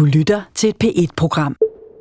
Du lytter til et P1-program.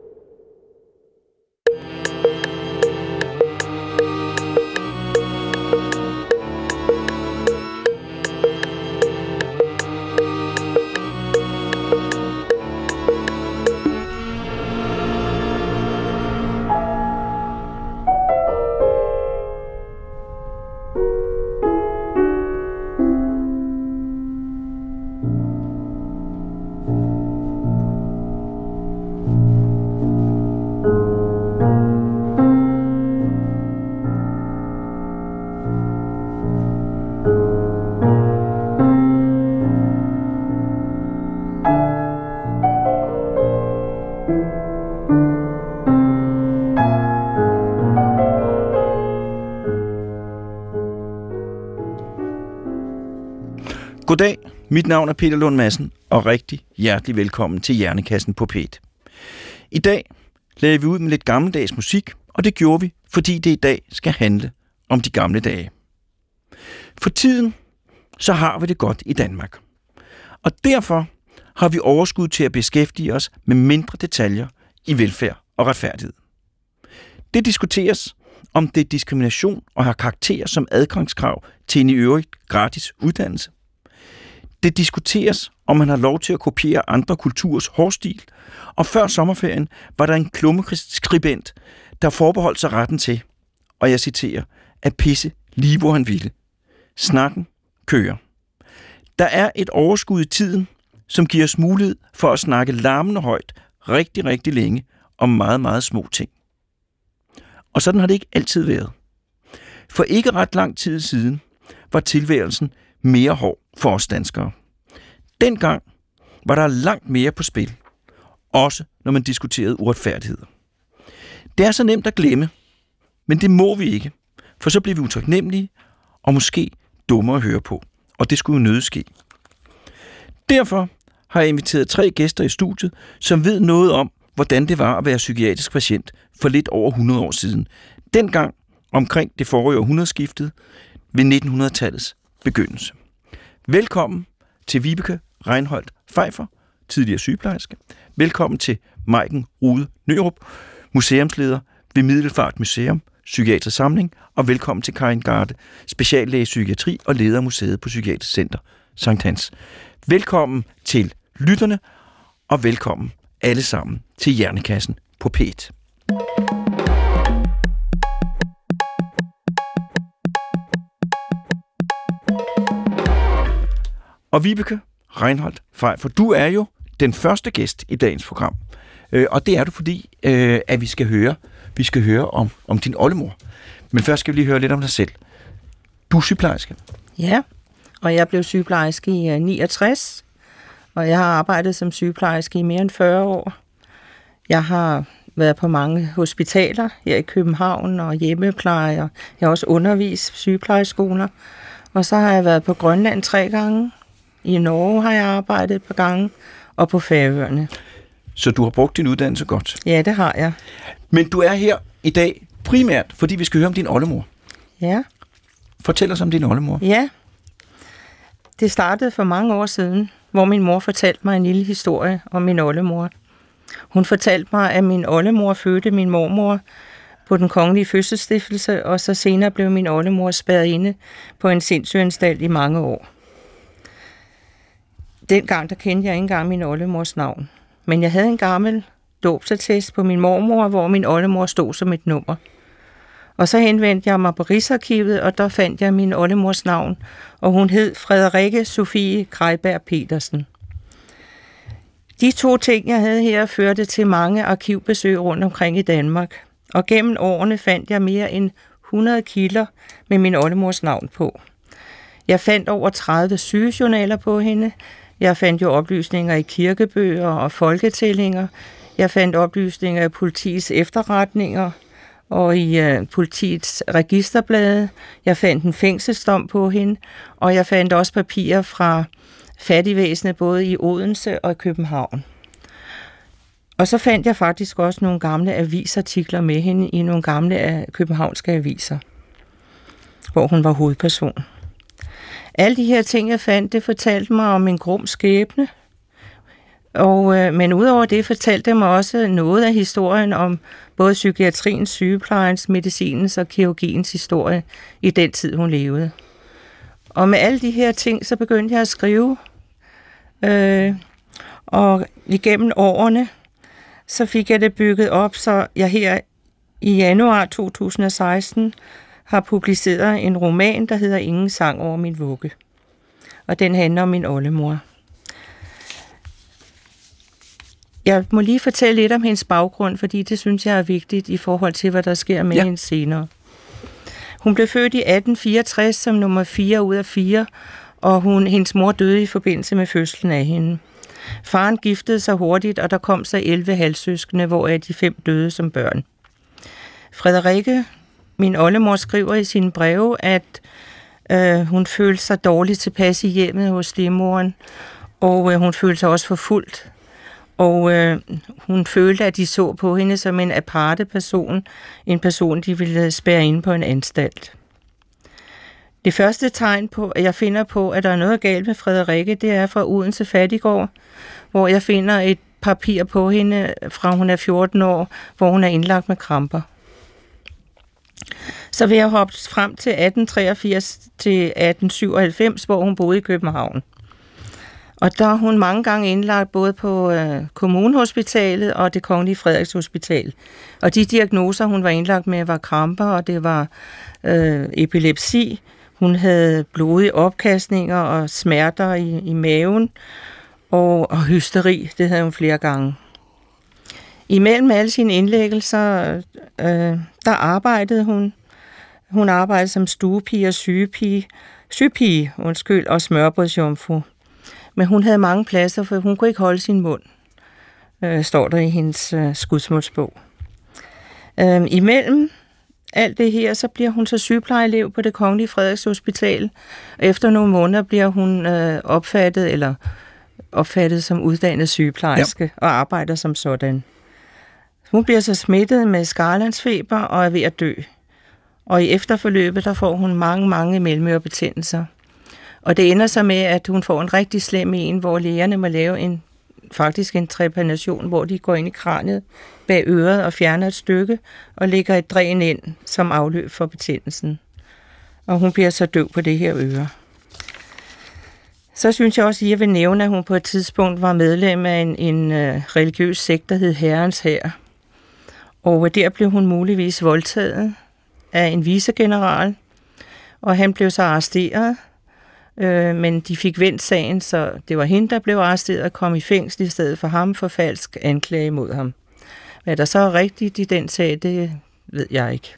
Goddag, mit navn er Peter Lund Madsen, og rigtig hjertelig velkommen til Hjernekassen på P1. I dag lagde vi ud med lidt gammeldags musik, og det gjorde vi, fordi det i dag skal handle om de gamle dage. For tiden, så har vi det godt i Danmark. Og derfor har vi overskud til at beskæftige os med mindre detaljer i velfærd og retfærdighed. Det diskuteres, om det er diskrimination og har karakter som adgangskrav til en i øvrigt gratis uddannelse. Det diskuteres, om man har lov til at kopiere andre kulturers hårstil, og før sommerferien var der en klummeskribent, der forbeholdt sig retten til, og jeg citerer, at pisse lige hvor han ville. Snakken kører. Der er et overskud i tiden, som giver os mulighed for at snakke larmende højt rigtig, rigtig længe om meget, meget små ting. Og sådan har det ikke altid været. For ikke ret lang tid siden var tilværelsen mere hård for os danskere. Dengang var der langt mere på spil, også når man diskuterede uretfærdigheder. Det er så nemt at glemme, men det må vi ikke, for så bliver vi utaknemmelige og måske dumme at høre på, og det skulle jo nødig ske. Derfor har jeg inviteret 3 gæster i studiet, som ved noget om, hvordan det var at være psykiatrisk patient for lidt over 100 år siden. Dengang omkring det forrige århundredeskiftet ved 1900-tallets begyndelse. Velkommen til Vibeke Reinholdt Pfeiffer, tidligere sygeplejerske. Velkommen til Maiken Rude Nørup, museumsleder ved Middelfart Museum, Psykiatrisk Samling, og velkommen til Karin Garde, speciallæge i psykiatri og leder af museet på Psykiatrisk Center Sankt Hans. Velkommen til lytterne, og velkommen alle sammen til Hjernekassen på P1. Og Vibeke Reinholdt Pfeiffer, du er jo den første gæst i dagens program. Og det er du, fordi at vi skal høre om din oldemor. Men først skal vi lige høre lidt om dig selv. Du er sygeplejerske. Ja, og jeg blev sygeplejerske i 69, og jeg har arbejdet som sygeplejerske i mere end 40 år. Jeg har været på mange hospitaler her i København og hjemmepleje, og jeg har også undervist sygeplejeskoler. Og så har jeg været på Grønland 3 gange. I Norge har jeg arbejdet et par gange, og på Færøerne. Så du har brugt din uddannelse godt? Ja, det har jeg. Men du er her i dag primært, fordi vi skal høre om din oldemor. Ja. Fortæl os om din oldemor. Ja. Det startede for mange år siden, hvor min mor fortalte mig en lille historie om min oldemor. Hun fortalte mig, at min oldemor fødte min mormor på den kongelige fødselsstiftelse, og så senere blev min oldemor spærret inde på en sindssygeanstalt i mange år. Dengang der kendte jeg ikke engang min oldemors navn. Men jeg havde en gammel dåbsattest på min mormor, hvor min oldemor stod som et nummer. Og så henvendte jeg mig på Rigsarkivet, og der fandt jeg min oldemors navn, og hun hed Frederikke Sofie Krejberg Petersen. De 2 ting, jeg havde her, førte til mange arkivbesøg rundt omkring i Danmark. Og gennem årene fandt jeg mere end 100 kilder med min oldemors navn på. Jeg fandt over 30 sygejournaler på hende. Jeg fandt jo oplysninger i kirkebøger og folketællinger. Jeg fandt oplysninger i politiets efterretninger og i politiets registerblade. Jeg fandt en fængselsdom på hende, og jeg fandt også papirer fra fattigvæsenet både i Odense og København. Og så fandt jeg faktisk også nogle gamle avisartikler med hende i nogle gamle københavnske aviser, hvor hun var hovedperson. Alle de her ting, jeg fandt, det fortalte mig om en grum skæbne. Men udover det fortalte det mig også noget af historien om både psykiatriens, sygeplejens, medicinens og kirurgiens historie i den tid, hun levede. Og med alle de her ting, så begyndte jeg at skrive. Og igennem årene, så fik jeg det bygget op, så jeg her i januar 2016 har publiceret en roman, der hedder Ingen sang over min vugge. Og den handler om min oldemor. Jeg må lige fortælle lidt om hendes baggrund, fordi det synes jeg er vigtigt i forhold til, hvad der sker med hende senere. Hun blev født i 1864 som nummer 4 ud af 4, og hendes mor døde i forbindelse med fødslen af hende. Faren giftede sig hurtigt, og der kom så 11 halvsøskende, hvoraf de 5 døde som børn. Frederikke, min oldemor, skriver i sine breve, at hun følte sig dårligt tilpas i hjemmet hos stemoren, og hun følte sig også forfulgt. Og hun følte, at de så på hende som en aparte person, en person, de ville spærre inde på en anstalt. Det første tegn på, at jeg finder på, at der er noget galt med Frederikke, det er fra Odense Fattiggård, hvor jeg finder et papir på hende, fra hun er 14 år, hvor hun er indlagt med kramper. Så vil jeg hoppe frem til 1883 til 1897, hvor hun boede i København. Og der er hun mange gange indlagt både på Kommunehospitalet og det Kongelige Frederiks Hospital. Og de diagnoser, hun var indlagt med, var kramper, og det var epilepsi. Hun havde blodige opkastninger og smerter i maven, og hysteri, det havde hun flere gange. Imellem alle sine indlæggelser, der arbejdede hun. Hun arbejdede som stuepige og sygepige og smørbrødsjomfru. Men hun havde mange pladser, for hun kunne ikke holde sin mund, står der i hendes skudsmålsbog. Imellem alt det her, så bliver hun så sygeplejeelev på det Kongelige Frederiks Hospital. Efter nogle måneder bliver hun opfattet som uddannet sygeplejerske og arbejder som sådan. Hun bliver så smittet med skarlandsfeber og er ved at dø. Og i efterforløbet, der får hun mange mellemørebetændelser. Og det ender så med, at hun får en rigtig slem en, hvor lægerne må lave en trepanation, hvor de går ind i kraniet bag øret og fjerner et stykke og lægger et dræn ind som afløb for betændelsen. Og hun bliver så døv på det her øre. Så synes jeg også, at jeg vil nævne, at hun på et tidspunkt var medlem af en religiøs sekt, der hed Herrens Hær. Og der blev hun muligvis voldtaget af en vicegeneral, og han blev så arresteret. Men de fik vendt sagen, så det var hende, der blev arresteret og kom i fængsel i stedet for ham for falsk anklage mod ham. Hvad der så er rigtigt i den sag, det ved jeg ikke.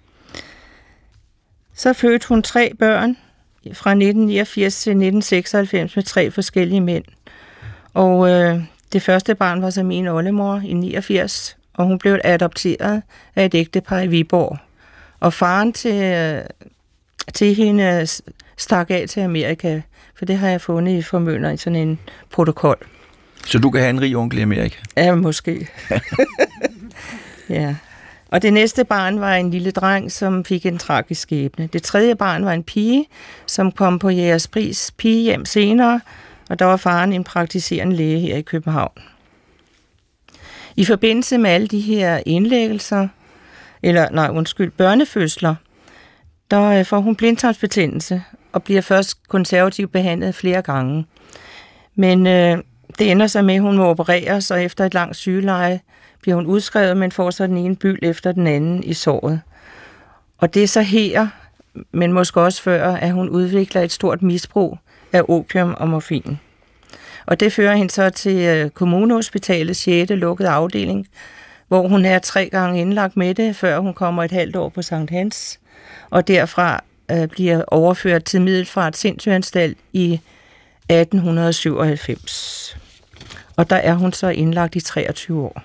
Så fødte hun 3 børn fra 1989 til 1996 med 3 forskellige mænd. Og det første barn var så min oldemor i 89, og hun blev adopteret af et ægtepar i Viborg. Og faren til hende stak af til Amerika, for det har jeg fundet i Formønder i sådan en protokol. Så du kan have en rig onkel i Amerika? Ja, måske. Ja. Og det næste barn var en lille dreng, som fik en tragisk skæbne. Det tredje barn var en pige, som kom på Jægerspris pigehjem senere, og der var faren en praktiserende læge her i København. I forbindelse med alle de her indlæggelser, børnefødsler, der får hun blindtarmsbetændelse og bliver først konservativt behandlet flere gange. Men det ender så med, at hun må opereres, og efter et langt sygeleje bliver hun udskrevet, men får så den ene byld efter den anden i såret. Og det er så her, men måske også før, at hun udvikler et stort misbrug af opium og morfin. Og det fører hende så til Kommunehospitalets 6. lukkede afdeling, hvor hun er 3 gange indlagt med det, før hun kommer et halvt år på Sankt Hans, og derfra bliver overført til Middelfart Sindssygeanstalt i 1897. Og der er hun så indlagt i 23 år.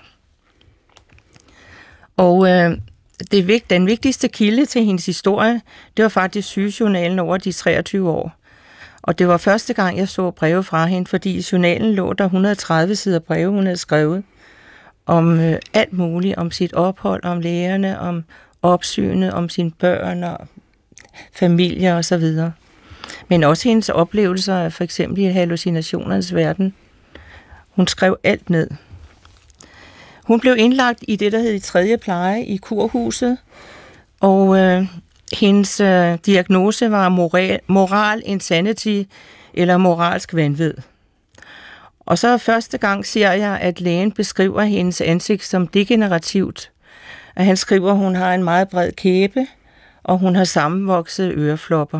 Og den vigtigste kilde til hendes historie, det var faktisk sygejournalen over de 23 år. Og det var første gang, jeg så breve fra hende, fordi i journalen lå der 130 sider breve, hun havde skrevet om alt muligt, om sit ophold, om lægerne, om opsynet, om sine børn og familie og så videre. Men også hendes oplevelser, for eksempel i hallucinationernes verden. Hun skrev alt ned. Hun blev indlagt i det, der hed 3. pleje i kurhuset, og hendes diagnose var moral insanity, eller moralsk vanvid. Og så første gang ser jeg, at lægen beskriver hendes ansigt som degenerativt. At han skriver, at hun har en meget bred kæbe, og hun har sammenvoksede øreflopper.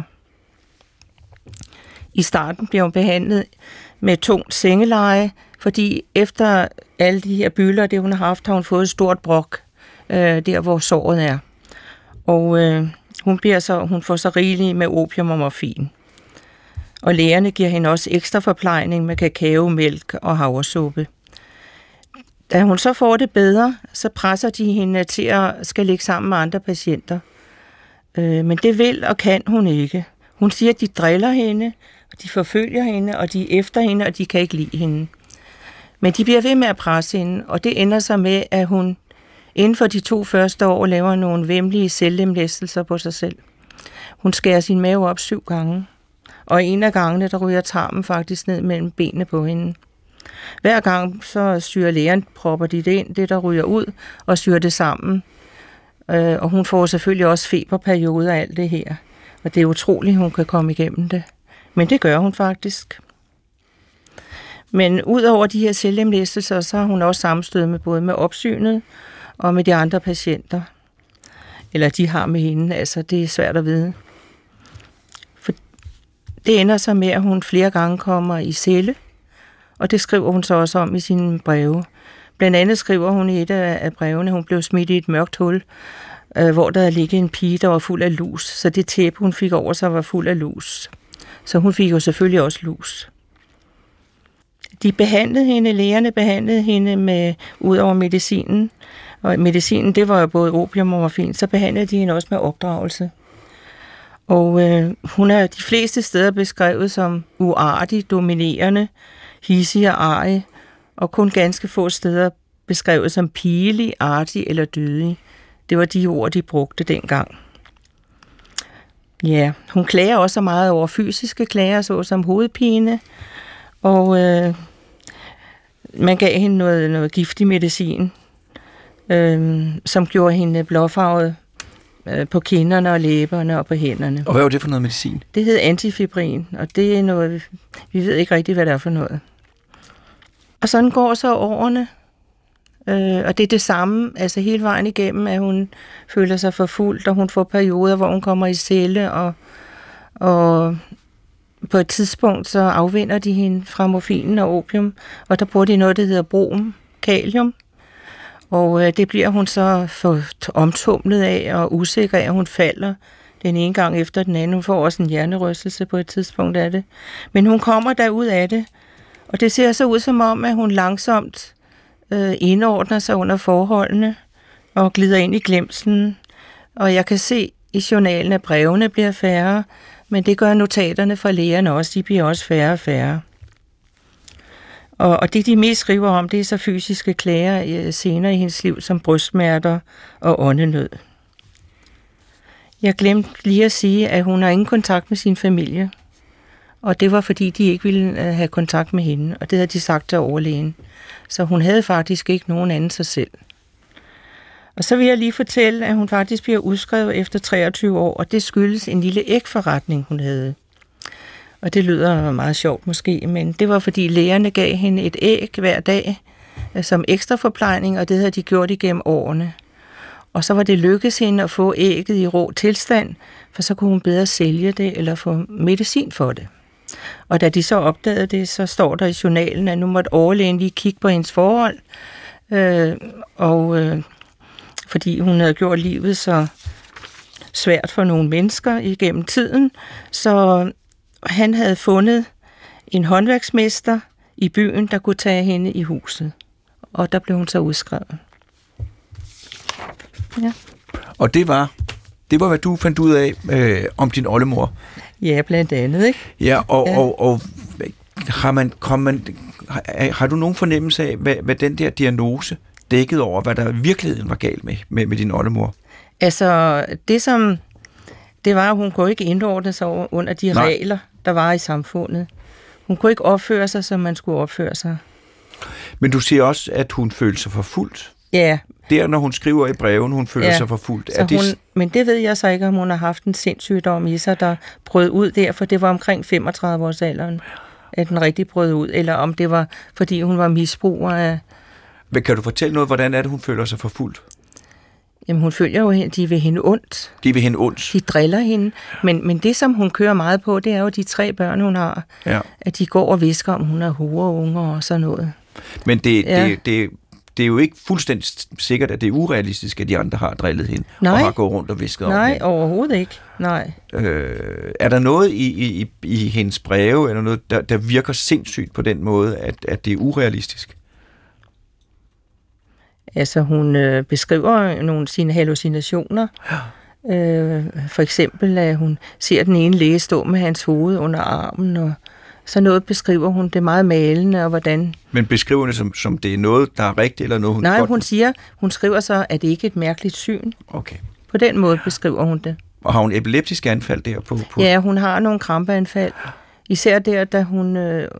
I starten blev hun behandlet med tungt sengeleje, fordi efter alle de her bylder, det hun har haft, har hun fået et stort brok, der hvor såret er. Og hun får så rigeligt med opium og morfin. Og lægerne giver hende også ekstra forplejning med kakao, mælk og havresuppe. Da hun så får det bedre, så presser de hende til at skal ligge sammen med andre patienter. Men det vil og kan hun ikke. Hun siger, at de driller hende, og de forfølger hende, og de er efter hende, og de kan ikke lide hende. Men de bliver ved med at presse hende, og det ender så med, at hun inden for de 2 første år laver nogle væmmelige selvlemlæstelser på sig selv. Hun skærer sin mave op 7 gange, og en af gangene, der ryger tarmen faktisk ned mellem benene på hende. Hver gang så syr lægeren, propper de det ind, det der ryger ud, og syr det sammen. Og hun får selvfølgelig også feberperioder af alt det her. Og det er utroligt, hun kan komme igennem det. Men det gør hun faktisk. Men ud over de her selvlemlæstelser, så har hun også sammenstød med både med opsynet og med de andre patienter. Eller de har med hende, altså det er svært at vide. For det ender så med, at hun flere gange kommer i celle, og det skriver hun så også om i sine breve. Blandt andet skriver hun i et af brevene, at hun blev smidt i et mørkt hul, hvor der ligger en pige, der var fuld af lus. Så det tæppe, hun fik over sig, var fuld af lus. Så hun fik jo selvfølgelig også lus. Lægerne behandlede hende med, ud over medicinen, og medicinen, det var jo både opium og morfin, så behandlede de hende også med opdragelse. Og hun er de fleste steder beskrevet som uartig, dominerende, hidsig og arrig, og kun ganske få steder beskrevet som pigelig, artig eller dødig. Det var de ord, de brugte dengang. Ja, hun klager også meget over fysiske klager, såsom hovedpine, og man gav hende noget giftig medicin, som gjorde hende blåfarvet på kinderne og læberne og på hænderne. Og hvad var det for noget medicin? Det hed antifibrin, og det er noget, vi ved ikke rigtig, hvad det er for noget. Og sådan går så årene, og det er det samme, altså hele vejen igennem, at hun føler sig forfulgt, og hun får perioder, hvor hun kommer i celle, og på et tidspunkt så afvinder de hende fra morfinen og opium, og der bruger de noget, der hedder brom, kalium, og det bliver hun så for omtumlet af og usikker af, at hun falder den ene gang efter den anden. Hun får også en hjernerystelse på et tidspunkt af det. Men hun kommer derud af det, og det ser så ud som om, at hun langsomt indordner sig under forholdene og glider ind i glemslen. Og jeg kan se i journalen, at brevene bliver færre, men det gør notaterne fra lægerne også. De bliver også færre og færre. Og det, de mest skriver om, det er så fysiske klager senere i hendes liv, som brystsmerter og åndenød. Jeg glemte lige at sige, at hun har ingen kontakt med sin familie. Og det var, fordi de ikke ville have kontakt med hende, og det havde de sagt til overlægen. Så hun havde faktisk ikke nogen anden sig selv. Og så vil jeg lige fortælle, at hun faktisk bliver udskrevet efter 23 år, og det skyldes en lille ægforretning, hun havde. Og det lyder meget sjovt måske, men det var, fordi lægerne gav hende et æg hver dag som ekstra forplejning, og det havde de gjort igennem årene. Og så var det lykkedes hende at få ægget i rå tilstand, for så kunne hun bedre sælge det eller få medicin for det. Og da de så opdagede det, så står der i journalen, at nu måtte overlægen lige kigge på hendes forhold, fordi hun havde gjort livet så svært for nogle mennesker igennem tiden, så han havde fundet en håndværksmester i byen, der kunne tage hende i huset. Og der blev hun så udskrevet. Ja. Og det var, hvad du fandt ud af om din oldemor? Ja, blandt andet, ikke? Ja, og har du nogen fornemmelse af, hvad den der diagnose dækkede over, hvad der i virkeligheden var galt med din oldemor? Altså, det var, at hun kunne ikke indordne sig under de regler, der var i samfundet. Hun kunne ikke opføre sig, som man skulle opføre sig. Men du siger også, at hun følte sig forfulgt. Ja. Der, når hun skriver i breven, hun føler sig forfulgt. Men det ved jeg så ikke, om hun har haft en sindssygdom i sig, der brød ud der, for det var omkring 35 års alderen, at den rigtig brød ud, eller om det var, fordi hun var misbruger af... Men kan du fortælle noget, hvordan er det, hun føler sig forfulgt? Jamen, hun følger jo, de vil hende ondt. De vil hende ondt? De driller hende. Men det, som hun kører meget på, det er jo de 3 børn, hun har. Ja. At de går og visker, om hun er hovedunger og sådan noget. Men det er jo ikke fuldstændig sikkert, at det er urealistisk, at de andre har drillet hende. Nej. Og har gået rundt og visket om hende. Nej, overhovedet ikke. Nej. Er der noget i hendes breve, eller noget, der virker sindssygt på den måde, at det er urealistisk? Altså, hun beskriver nogle sine hallucinationer. Ja. For eksempel, at hun ser den ene læge stå med hans hoved under armen, og så noget beskriver hun det meget malende, og hvordan... Men beskriver det som det er noget, der er rigtigt, eller noget, hun... Nej, hun skriver så, at det ikke er et mærkeligt syn. Okay. På den måde beskriver hun det. Og har hun epileptiske anfald der på? Ja, hun har nogle krampeanfald. Især der, da hun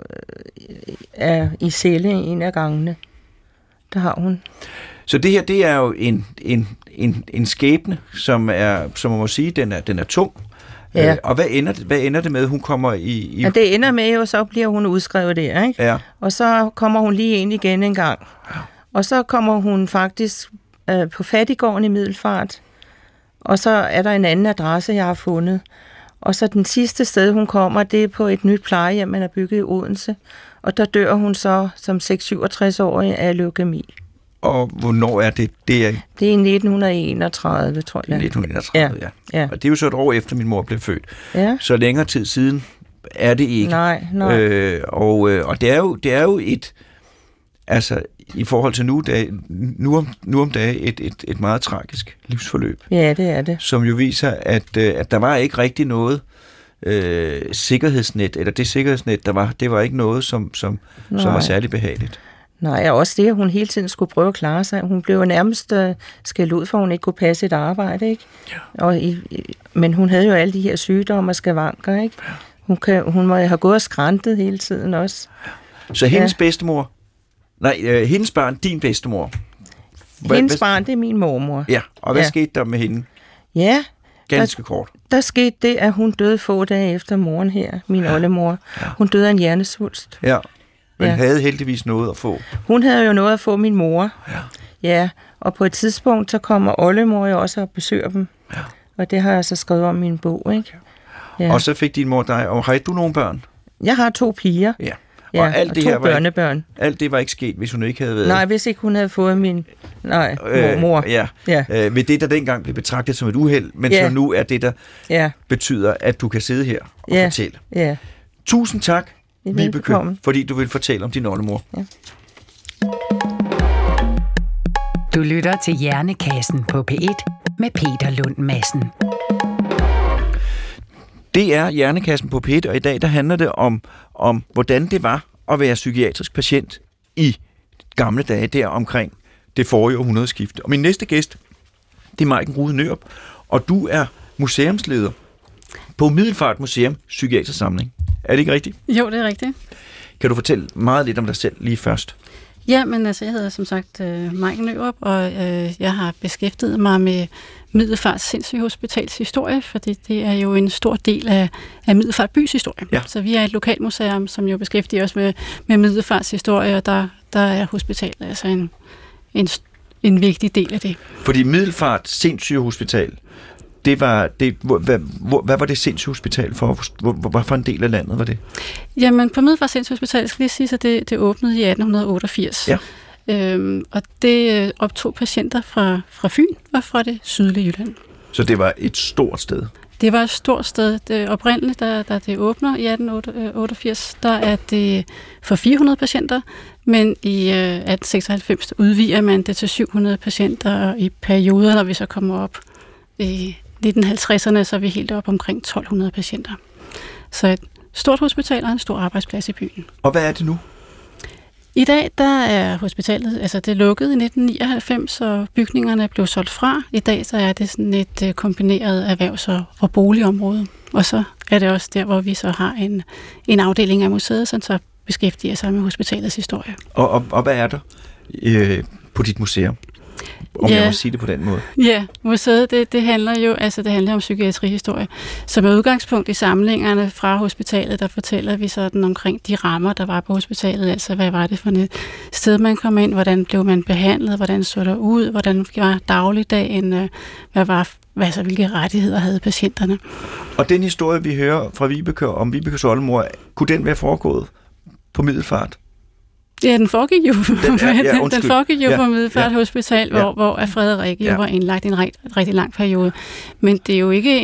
er i celle en af gangene. Der har hun. Så det her, det er jo en skæbne, som man må sige, den er tung. Ja. Og hvad ender det med, hun kommer i... Ja, det ender med jo, så bliver hun udskrevet der, ikke? Ja. Og så kommer hun lige ind igen en gang. Ja. Og så kommer hun faktisk på Fattiggården i Middelfart. Og så er der en anden adresse, jeg har fundet. Og så den sidste sted, hun kommer, det er på et nyt plejehjem, man har bygget i Odense. Og der dør hun så som 6-67-årig af leukemi. Og hvornår er det? Det er i 1931, tror jeg. 1931, ja. Og det er jo så et år efter, min mor blev født. Ja. Så længere tid siden er det ikke. Nej. Og det er jo et, altså i forhold til nu om dagen, et meget tragisk livsforløb. Ja, det er det. Som jo viser, at der var ikke rigtig noget sikkerhedsnet, eller det sikkerhedsnet, der var, det var ikke noget, som var særlig behageligt. Nej, og også det, at hun hele tiden skulle prøve at klare sig. Hun blev jo nærmest skældt ud, for hun ikke kunne passe et arbejde, ikke? Ja. Men hun havde jo alle de her sygdomme og skavanker, ikke? Hun må have gået og skræntet hele tiden også. Så hendes bedstemor, hendes barn, din bedstemor. Hendes barn, det er min mormor. Ja, og hvad skete der med hende? Ja. Ganske kort. Der skete det, at hun døde få dage efter moren her, min oldemor. Ja. Hun døde af en hjernesvulst. Ja. Men havde heldigvis noget at få. Hun havde jo noget at få, min mor. Ja, og på et tidspunkt, så kommer oldemor jo også og besøger dem. Ja. Og det har jeg så skrevet om i min bog, ikke? Ja. Og så fik din mor dig, og har du nogle børn? Jeg har 2 piger. Ja. Og alt og det 2 her børnebørn. Alt det var ikke sket, hvis hun ikke havde været... Nej, hvis ikke hun havde fået min mormor. Ved det, der dengang blev betragtet som et uheld, men så nu er det, der betyder, at du kan sidde her og fortælle. Ja. Tusind tak, Vibeke, fordi du vil fortælle om din oldemor. Ja. Du lytter til Hjernekassen på P1 med Peter Lund Madsen. Det er Hjernekassen på P1, og i dag der handler det om hvordan det var at være psykiatrisk patient i gamle dage der omkring det forrige århundredeskifte. Og min næste gæst, det er Maiken Rude Nørup, og du er museumsleder på Middelfart Museum Psykiatrisk Samling. Er det ikke rigtigt? Jo, det er rigtigt. Kan du fortælle meget lidt om dig selv lige først? Ja, men altså, jeg hedder som sagt Maiken Nørup, og jeg har beskæftiget mig med Middelfart Sindssygehospitals historie, fordi det er jo en stor del af Middelfart bys historie. Ja. Så vi er et lokalmuseum, som jo beskæftiger os med Middelfarts historie, og der er hospitalet altså en vigtig del af det. Fordi Middelfart Sindssygehospital, hvad var det sindssygehospital for? Hvad for en del af landet var det? Jamen, på Middelfart Sindssygehospital skal vi sige, at det åbnede i 1888. Ja. Og det optog patienter fra Fyn og fra det sydlige Jylland. Så det var et stort sted? Det var et stort sted. Det oprindeligt, da det åbner i 1888, der er det for 400 patienter, men i 1896 udvider man det til 700 patienter, og i perioder, når vi så kommer op i 1950'erne, så er vi helt op omkring 1200 patienter. Så et stort hospital og en stor arbejdsplads i byen. Og hvad er det nu? I dag der er hospitalet, altså det lukkede i 1999, og bygningerne blev solgt fra. I dag så er det sådan et kombineret erhvervs- og boligområde. Og så er det også der, hvor vi så har en afdeling af museet, så beskæftiger sig med hospitalets historie. Og hvad er der på dit museum? Om jeg må sige det på den måde. Ja, museet, det handler jo det handler om psykiatrihistorie. Så med udgangspunkt i samlingerne fra hospitalet, der fortæller vi sådan omkring de rammer, der var på hospitalet. Altså, hvad var det for et sted, man kom ind? Hvordan blev man behandlet? Hvordan så der ud? Hvordan var dagligdagen? Hvilke rettigheder havde patienterne? Og den historie, vi hører fra Vibeke om Vibekes oldemor, kunne den være foregået på Middelfart? Ja, den foregik jo, den foregik jo på Middelfart Hospital, hvor Frederikke jo var indlagt i en rigtig lang periode. Men det er jo ikke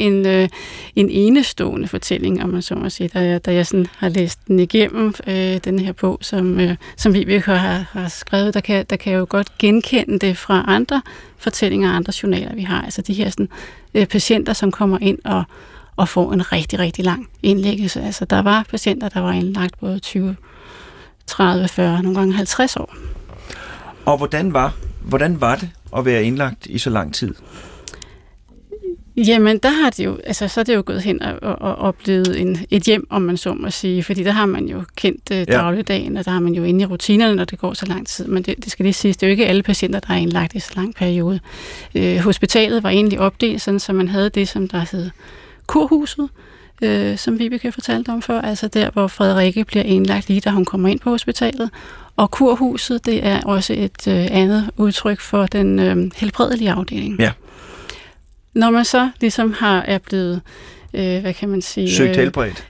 en enestående fortælling, om man så må sige, da jeg sådan har læst den igennem, den her bog, som Vibeke har skrevet. Der kan jeg jo godt genkende det fra andre fortællinger og andre journaler, vi har. Altså de her sådan, patienter, som kommer ind og får en rigtig, rigtig lang indlæggelse. Altså der var patienter, der var indlagt både 20, 30, 40, nogle gange 50 år. Og hvordan var det at være indlagt i så lang tid? Jamen, der har det jo, så er det jo gået hen og blevet et hjem, om man så må sige, fordi der har man jo kendt dagligdagen, og der har man jo inde i rutinerne, når det går så lang tid. Men det skal lige siges, det er jo ikke alle patienter, der er indlagt i så lang periode. Hospitalet var egentlig opdelt, sådan, så man havde det, som der hed kurhuset, som Vibeke fortalte om før, altså der, hvor Frederikke bliver indlagt lige, da hun kommer ind på hospitalet. Og kurhuset, det er også et andet udtryk for den helbredelige afdeling. Ja. Når man så ligesom er blevet, hvad kan man sige? Søgt helbredt.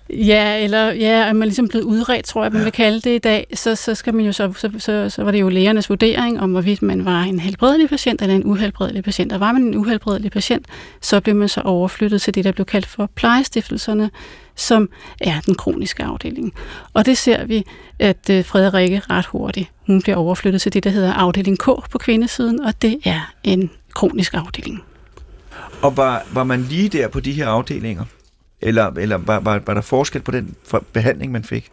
Er man ligesom blevet udredt, tror jeg, man vil kalde det i dag, så skal man jo så var det jo lægernes vurdering om, hvorvidt man var en helbredelig patient eller en uhelbredelig patient. Og var man en uhelbredelig patient, så blev man så overflyttet til det, der blev kaldt for plejestiftelserne, som er den kroniske afdeling. Og det ser vi, at Frederikke ret hurtigt, hun bliver overflyttet til det, der hedder afdeling K på kvindesiden, og det er en kronisk afdeling. Og var man lige der på de her afdelinger? Eller var der forskel på den behandling, man fik?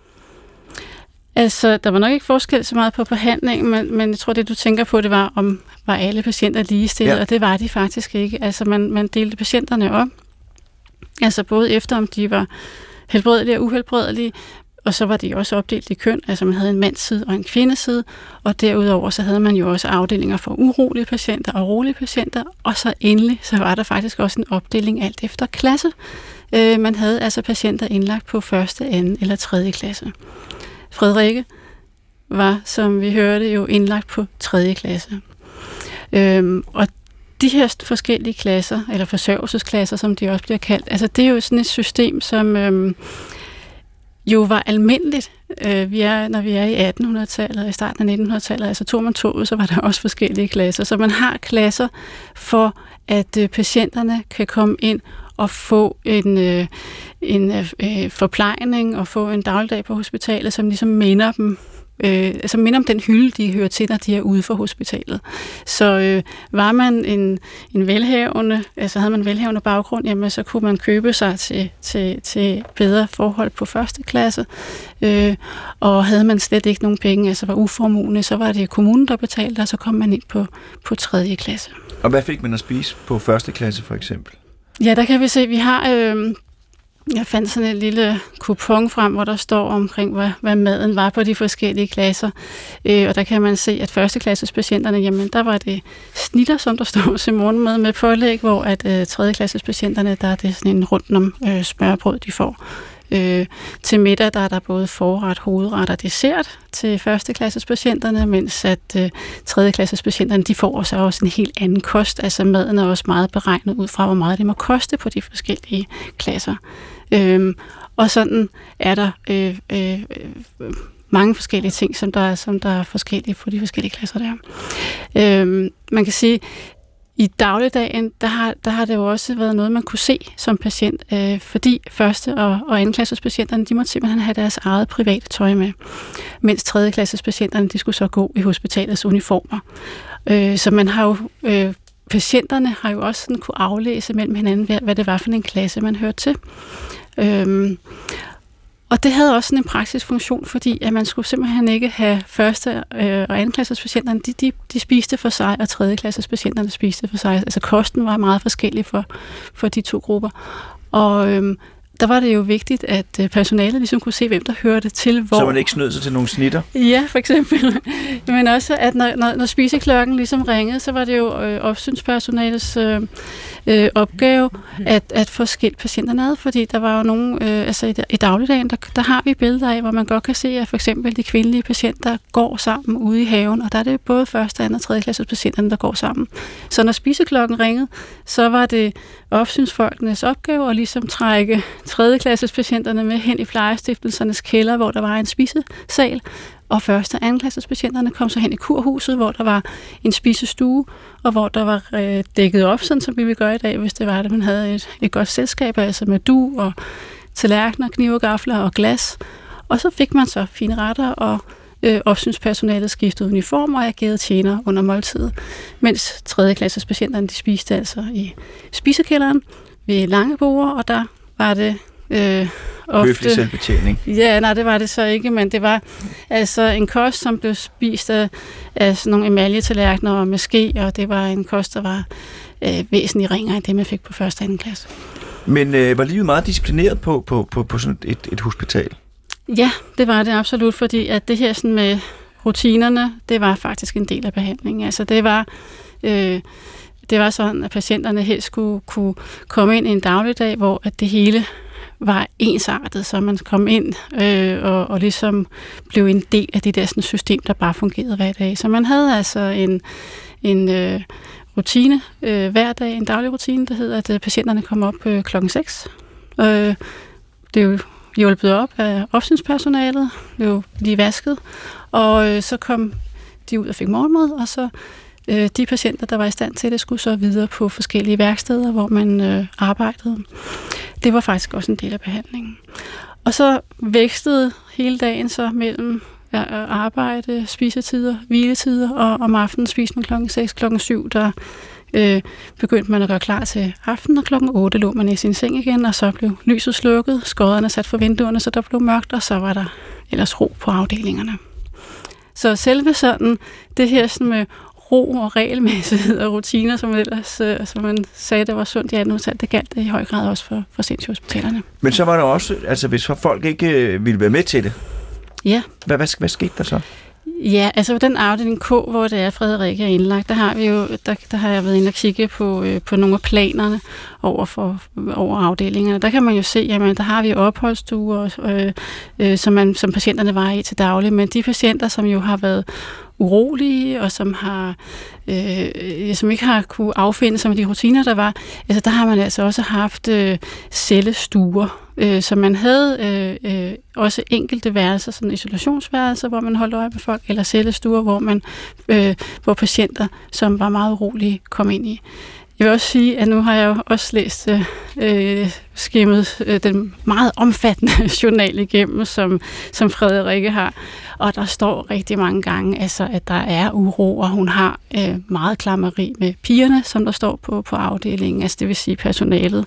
Altså, der var nok ikke forskel så meget på behandlingen, men jeg tror, det du tænker på, det var alle patienter ligestillet, og det var de faktisk ikke. Altså, man delte patienterne op, altså både efter, om de var helbredelige og uhelbredelige, og så var de også opdelt i køn, altså man havde en mandsside og en kvindeside, og derudover så havde man jo også afdelinger for urolige patienter og rolige patienter, og så endelig så var der faktisk også en opdeling alt efter klasse. Man havde altså patienter indlagt på 1., 2. eller 3. klasse. Frederikke var, som vi hørte, jo indlagt på 3. klasse. Og de her forskellige klasser, eller forsørgelsesklasser, som de også bliver kaldt, altså det er jo sådan et system, som jo var almindeligt. Når vi er i 1800-tallet og i starten af 1900-tallet, altså tog man toget, så var der også forskellige klasser. Så man har klasser for, at patienterne kan komme ind og få en forplejning og få en dagligdag på hospitalet, som ligesom minder dem om den hylde, de hører til, når de er ude for hospitalet. Så var man en velhavende, altså havde man en velhavende baggrund, jamen så kunne man købe sig til bedre forhold på 1. klasse, og havde man slet ikke nogen penge, altså var uformuende, så var det kommunen, der betalte, og så kom man ind på 3. klasse. Og hvad fik man at spise på 1. klasse for eksempel? Ja, der kan vi se, vi har jeg fandt sådan en lille kupon frem, hvor der står omkring, hvad maden var på de forskellige klasser. Og der kan man se, at 1. klasses patienterne, jamen der var det snitter, som der står til morgenmad med pålæg, hvor at 3. klasses patienterne, der er det sådan en rundt om smørbrød, de får. Til middag, der er der både forret, hovedret og dessert til 1. klasses patienterne, mens at 3. klasses patienterne, de får også en helt anden kost. Altså maden er også meget beregnet ud fra, hvor meget det må koste på de forskellige klasser. Og sådan er der mange forskellige ting, som der er forskellige på de forskellige klasser der. Man kan sige, i dagligdagen, der har det jo også været noget, man kunne se som patient, fordi 1. og 2. klasses patienterne, de måtte simpelthen have deres eget private tøj med, mens 3. klasses patienterne, de skulle så gå i hospitalets uniformer. Så man har jo, patienterne har jo også sådan kunne aflæse mellem hinanden, hvad det var for en klasse, man hørte til. Og det havde også sådan en praktisk funktion, fordi at man skulle simpelthen ikke have 1. og 2. klasses patienterne, de spiste for sig, og 3. klasses patienterne spiste for sig. Altså kosten var meget forskellig for de to grupper. Og der var det jo vigtigt, at personalet ligesom kunne se, hvem der hørte til hvor. Så man ikke snød sig til nogle snitter? Ja, for eksempel. Men også, at når spiseklokken ligesom ringede, så var det jo opsynspersonalets opgave at få skilt patienterne ad, fordi der var jo nogen, i dagligdagen, der har vi billeder af, hvor man godt kan se, at for eksempel de kvindelige patienter går sammen ude i haven, og der er det både første, anden og tredje klasses patienterne, der går sammen. Så når spiseklokken ringede, så var det opsynsfolkenes opgave at ligesom trække tredje klasses patienterne med hen i plejestiftelsernes kælder, hvor der var en spisesal, og første og anden klasses patienterne kom så hen i kurhuset, hvor der var en spisestue, og hvor der var dækket op, sådan som vi vil gøre i dag, hvis det var, at man havde et godt selskab, altså med dug og tallerkener, knive, gafler og glas. Og så fik man så fine retter, og opsynspersonalet skiftede uniform, og agerede tjener under måltidet, mens tredje klasses patienterne, de spiste altså i spisekælderen ved lange borde, og der var det ofte... Høflig selvbetjening. Ja, nej, det var det så ikke, men det var altså en kost, som blev spist af sådan nogle emaljetallerkener med ske, og det var en kost, der var væsentligt ringere end det, man fik på første og anden klasse. Men var livet meget disciplineret på sådan et hospital? Ja, det var det absolut, fordi at det her sådan med rutinerne, det var faktisk en del af behandlingen. Altså det var sådan, at patienterne helst skulle kunne komme ind i en dagligdag, hvor at det hele var ensartet, så man kom ind og ligesom blev en del af det der sådan system, der bare fungerede hver dag. Så man havde altså en rutine hver dag, en daglig rutine, der hedder, at patienterne kom op klokken 6. Det er jo hjulpet op af opsynspersonalet, blev lige vasket, og så kom de ud og fik morgenmad, og så de patienter, der var i stand til det, skulle så videre på forskellige værksteder, hvor man arbejdede. Det var faktisk også en del af behandlingen. Og så vækstede hele dagen så mellem arbejde, spisetider, hviletider, og om aftenen spiste man klokken 6, klokken 7, der begyndte man at gøre klar til aften, og klokken 8 lå man i sin seng igen, og så blev lyset slukket, skodderne sat for vinduerne, så der blev mørkt, og så var der ellers ro på afdelingerne. Så selve sådan, det her sådan med ro og regelmæssighed og rutiner, som ellers, som man sagde, der var sundt i 1800-tallet, det galt det i høj grad også for sindssygehospitalerne. Men så var der også, altså hvis folk ikke ville være med til det, ja. Hvad skete der så? Ja, altså den afdeling K, hvor det er Frederikke er indlagt, der har vi jo, der har jeg været inde og kigge på nogle af planerne over afdelingerne. Der kan man jo se, jamen der har vi opholdsstuer, som patienterne var i til daglig, men de patienter, som jo har været urolige, og som ikke har kunne affinde sig med de rutiner, der var, altså der har man altså også haft cellestuer, så man havde også enkelte værelser, sådan isolationsværelser, hvor man holdt øje med folk, eller cellestuer, hvor patienter, som var meget urolige, kom ind i. Jeg vil også sige, at nu har jeg jo også læst skimmet den meget omfattende journal igennem, som Frederikke har. Og der står rigtig mange gange, altså, at der er uro, og hun har meget klammeri med pigerne, som der står på afdelingen, altså det vil sige personalet.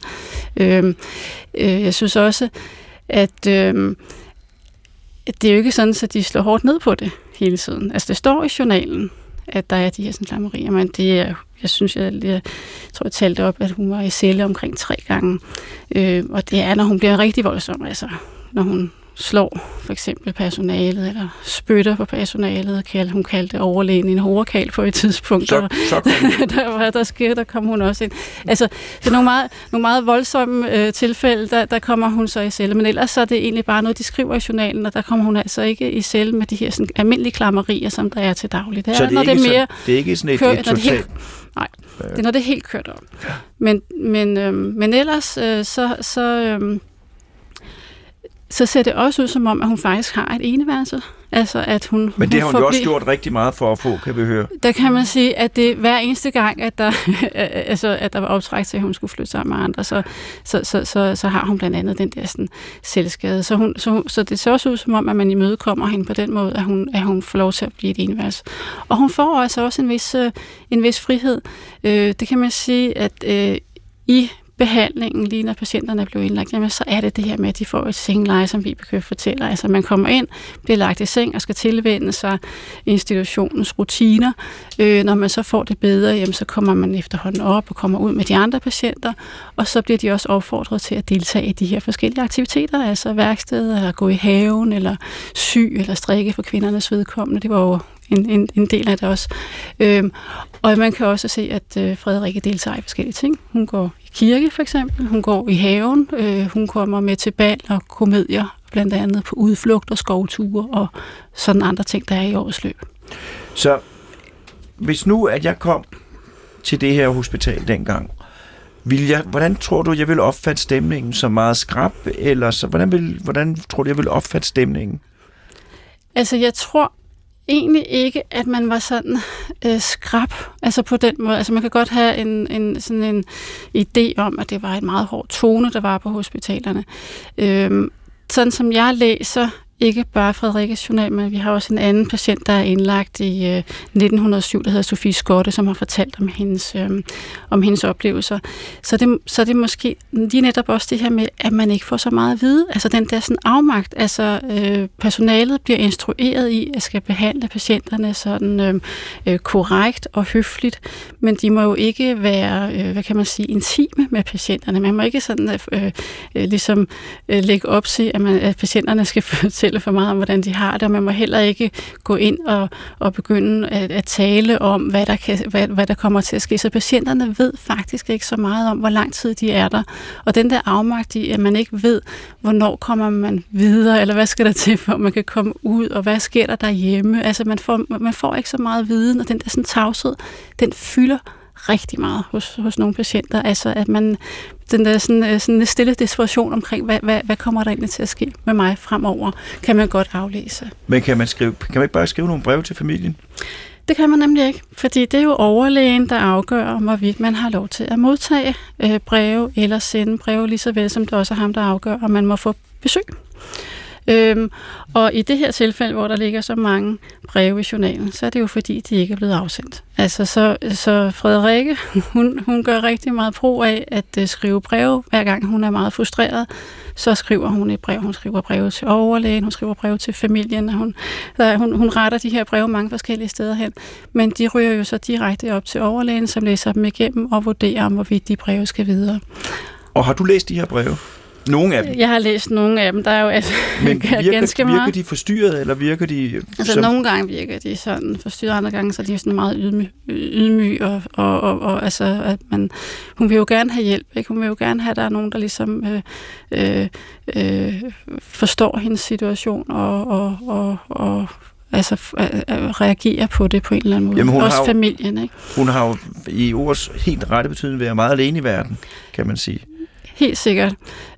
Jeg synes også, at det er jo ikke sådan, at de slår hårdt ned på det hele tiden. Altså det står i journalen, at der er de her sådan klammerier, men det er, jeg tror, jeg talte op, at hun var i celle omkring 3 gange. Og det er, når hun bliver rigtig voldsom, altså når hun slår for eksempel personalet, eller spytter på personalet, hun kaldte overlægen en horekal på et tidspunkt. Der kom hun også ind. Altså, det er nogle meget voldsomme tilfælde, der kommer hun så i celle, men ellers så er det egentlig bare noget, de skriver i journalen, og der kommer hun altså ikke i celle med de her sådan almindelige klammerier, som der er til daglig. Det er, så det er, ikke, mere det er ikke sådan et totalt... Nej, det er når det er helt kørt op. Men ellers så ser det også ud som om, at hun faktisk har et eneværelse. Altså, at hun, men det har hun jo også gjort rigtig meget for at få, kan vi høre. Der kan man sige, at det hver eneste gang, at der var optræk til, at hun skulle flytte sammen med andre, så har hun blandt andet den der sådan, selvskade. Så det ser også ud som om, at man imødekommer hende på den måde, at hun får lov til at blive et eneværelse. Og hun får altså også en vis frihed. Det kan man sige, at i behandlingen, lige når patienterne blev indlagt, jamen så er det her med, at de får et sengeleje, som Vibeke fortæller. Altså man kommer ind, bliver lagt i seng og skal tilvænne sig institutionens rutiner. Når man så får det bedre, jamen så kommer man efterhånden op og kommer ud med de andre patienter, og så bliver de også opfordret til at deltage i de her forskellige aktiviteter, altså værksted, eller gå i haven, eller sy, eller strikke for kvindernes vedkommende. Det var jo en del af det også. Og man kan også se, at Frederikke deltager i forskellige ting. Hun går i kirke for eksempel, hun går i haven, hun kommer med til bal og komedier, blandt andet på udflugt og skovture og sådan andre ting, der er i årets løb. Så hvis nu, at jeg kom til det her hospital dengang, hvordan tror du, jeg vil opfatte stemningen? Så meget skrap, eller så, hvordan tror du, jeg vil opfatte stemningen? Altså, jeg tror egentlig ikke, at man var sådan skrap, altså på den måde. Altså man kan godt have en idé om, at det var et meget hård tone, der var på hospitalerne. Sådan som jeg læser, ikke bare Frederikkes journal, men vi har også en anden patient, der er indlagt i 1907, der hedder Sofie Skotte, som har fortalt om hendes oplevelser. Så det måske lige netop også det her med, at man ikke får så meget at vide. Altså den der sådan afmagt. Altså personalet bliver instrueret i at skal behandle patienterne sådan korrekt og høfligt, men de må jo ikke være, hvad kan man sige, intime med patienterne. Man må ikke sådan ligesom lægge op til, at patienterne skal fortælle for meget om, hvordan de har det, og man må heller ikke gå ind og begynde at tale om, hvad der kommer til at ske. Så patienterne ved faktisk ikke så meget om, hvor lang tid de er der. Og den der afmagt i, at man ikke ved, hvornår kommer man videre, eller hvad skal der til, for man kan komme ud, og hvad sker der derhjemme. Altså man får ikke så meget viden, og den der sådan tavshed, den fylder rigtig meget hos nogle patienter. Altså at man den der sådan en stille desperation omkring, hvad kommer der egentlig til at ske med mig fremover, kan man godt aflæse. Men kan man ikke bare skrive nogle breve til familien? Det kan man nemlig ikke, fordi det er jo overlægen, der afgør, hvorvidt man har lov til at modtage breve eller sende breve, lige så vel som det også er ham, der afgør, om man må få besøg. Og i det her tilfælde, hvor der ligger så mange breve i journalen, så er det jo fordi, de ikke er blevet afsendt. Altså så Frederikke, hun gør rigtig meget brug af at skrive breve, hver gang hun er meget frustreret. Så skriver hun et brev. Hun skriver breve til overlægen, hun skriver breve til familien, og hun retter de her breve mange forskellige steder hen. Men de ryger jo så direkte op til overlægen, som læser dem igennem og vurderer, om hvorvidt de breve skal videre. Og har du læst de her breve? Nogle af dem? Jeg har læst nogle af dem. Der er jo virker de forstyrret, eller virker de... Altså nogle gange virker de sådan forstyrret, andre gange så er de sådan meget ydmyge, og altså, at hun vil jo gerne have hjælp, ikke? Hun vil jo gerne have, at der er nogen, der ligesom forstår hendes situation, og altså reagerer på det på en eller anden måde. Jamen, også familien, ikke? Hun har jo i ords helt rette betydning været meget alene i verden, kan man sige. Helt sikkert.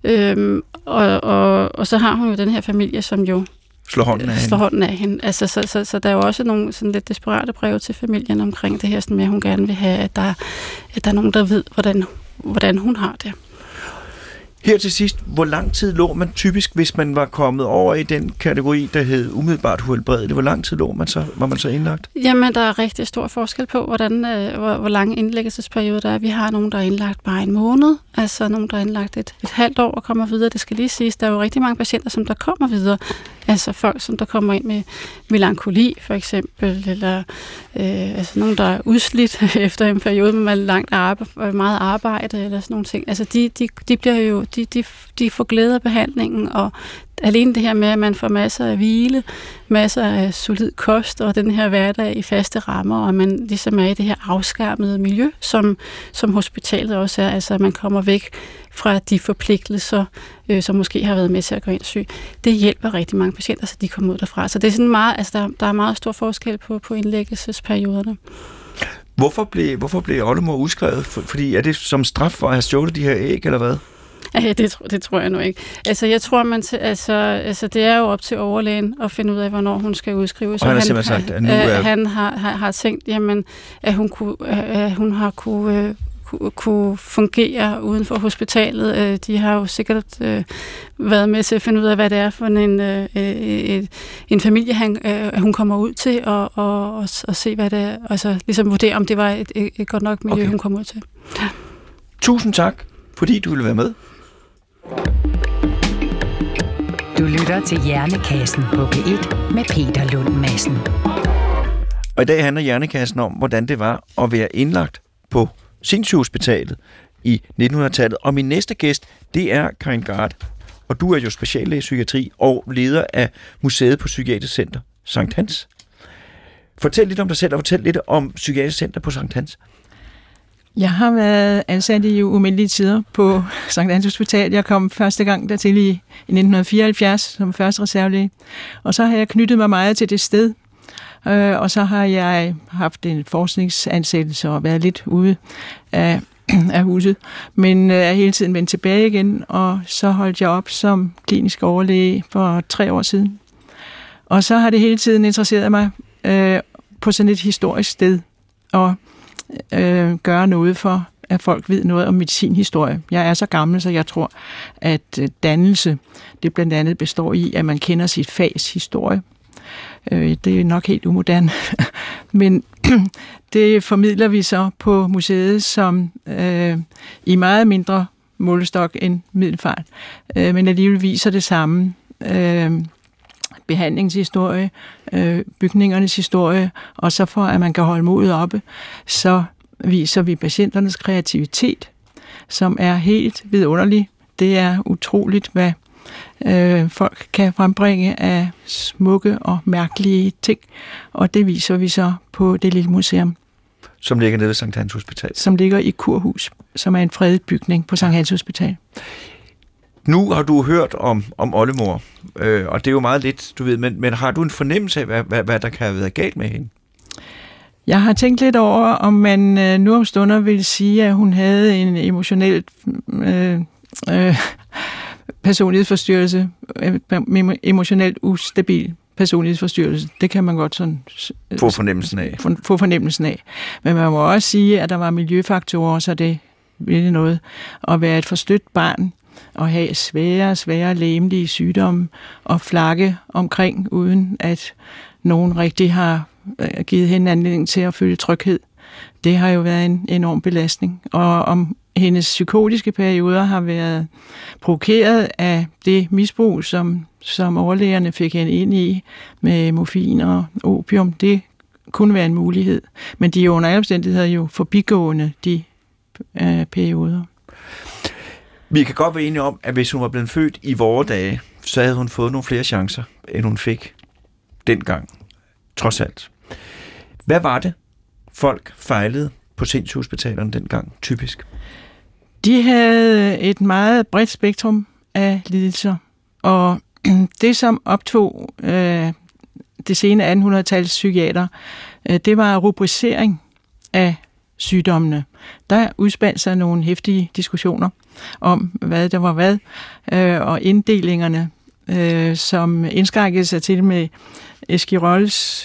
Og så har hun jo den her familie, som jo slår hånden af hende. Altså, så der er jo også nogle sådan lidt desperate breve til familien omkring det her, sådan med, at hun gerne vil have, at der er nogen, der ved, hvordan hun har det. Her til sidst, hvor lang tid lå man typisk, hvis man var kommet over i den kategori, der hed umiddelbart uhelbredeligt? Hvor lang tid var man så indlagt? Jamen, der er rigtig stor forskel på, hvor lang indlæggelsesperiode der er. Vi har nogen, der er indlagt bare en måned, altså nogen, der er indlagt et halvt år og kommer videre. Det skal lige siges, der er jo rigtig mange patienter, som der kommer videre. Altså folk, som der kommer ind med melankoli, for eksempel, eller altså nogen, der er udslidt efter en periode med meget arbejde, eller sådan nogle ting. Altså de bliver jo, de får glæde af behandlingen, og alene det her med, at man får masser af hvile, masser af solid kost, og den her hverdag i faste rammer, og man ligesom er i det her afskærmede miljø, som hospitalet også er. Altså, at man kommer væk fra de forpligtelser, som måske har været med til at gå ind syg. Det hjælper rigtig mange patienter, så de kommer ud derfra. Så det er sådan meget, altså der er meget stor forskel på indlæggelsesperioderne. Hvorfor blev oldemor udskrevet? Fordi er det som straf for at have stjålet de her æg, eller hvad? Ja, det tror jeg nu ikke. Altså, jeg tror, altså, det er jo op til overlægen at finde ud af, hvornår hun skal udskrives. Og han har simpelthen sagt, at nu er... Han har tænkt, jamen, at hun har kunne fungere uden for hospitalet. De har jo sikkert været med til at finde ud af, hvad det er for en familie, hun kommer ud til, og se, hvad det er. Altså, ligesom vurdere, om det var et godt nok miljø, hun kom ud til. Ja. Tusind tak, fordi du ville være med. Du lytter til Hjernekassen på P1 med Peter Lund Madsen. Og i dag handler Hjernekassen om, hvordan det var at være indlagt på sindssygehospitalet i 1900-tallet. Og min næste gæst, det er Karin Garde. Og du er jo speciallæge i psykiatri og leder af Museet på Psykiatrisk Center Sankt Hans. Fortæl lidt om dig selv, og fortæl lidt om Psykiatrisk Center på Sankt Hans. Jeg har været ansat i umindelige tider på Sankt Hans Hospital. Jeg kom første gang dertil i 1974 som første reservelæge. Og så har jeg knyttet mig meget til det sted. Og så har jeg haft en forskningsansættelse og været lidt ude af huset. Men er hele tiden vendt tilbage igen, og så holdt jeg op som klinisk overlæge for 3 år siden. Og så har det hele tiden interesseret mig på sådan et historisk sted og gøre noget for, at folk ved noget om medicinhistorie. Jeg er så gammel, så jeg tror, at dannelse, det blandt andet består i, at man kender sit fags historie. Det er nok helt umoderne, men det formidler vi så på museet som i meget mindre målestok end Middelfart, men alligevel viser det samme. Behandlingshistorie, bygningernes historie, og så for at man kan holde modet oppe, så viser vi patienternes kreativitet, som er helt vidunderlig. Det er utroligt, hvad folk kan frembringe af smukke og mærkelige ting, og det viser vi så på det lille museum. Som ligger nede ved Sankt Hans Hospital. Som ligger i Kurhus, som er en fredet bygning på Sankt Hans Hospital. Nu har du hørt om oldemor, og det er jo meget lidt, du ved, men har du en fornemmelse af, hvad der kan have været galt med hende? Jeg har tænkt lidt over, om man nu om stunder vil sige, at hun havde en emotionelt personlighedsforstyrrelse, emotionelt ustabil personlighedsforstyrrelse. Det kan man godt sådan få fornemmelsen af. Men man må også sige, at der var miljøfaktorer, så det ville noget at være et forstødt barn og have svære legemlige sygdomme og flakke omkring, uden at nogen rigtig har givet hende anledning til at føle tryghed. Det har jo været en enorm belastning. Og om hendes psykotiske perioder har været provokeret af det misbrug, som overlægerne fik hende ind i med morfin og opium, det kunne være en mulighed. Men de er under alle omstændigheder jo forbigående, de perioder. Vi kan godt være enige om, at hvis hun var blevet født i vore dage, så havde hun fået nogle flere chancer, end hun fik dengang. Trods alt. Hvad var det, folk fejlede på sindssygehospitalerne dengang, typisk? De havde et meget bredt spektrum af lidelser, og det, som optog det sene 1800-tals psykiater, det var rubricering af sygdommene. Der udspandt sig nogle heftige diskussioner om, hvad der var hvad, og inddelingerne, som indskrækkede sig til med Esquirols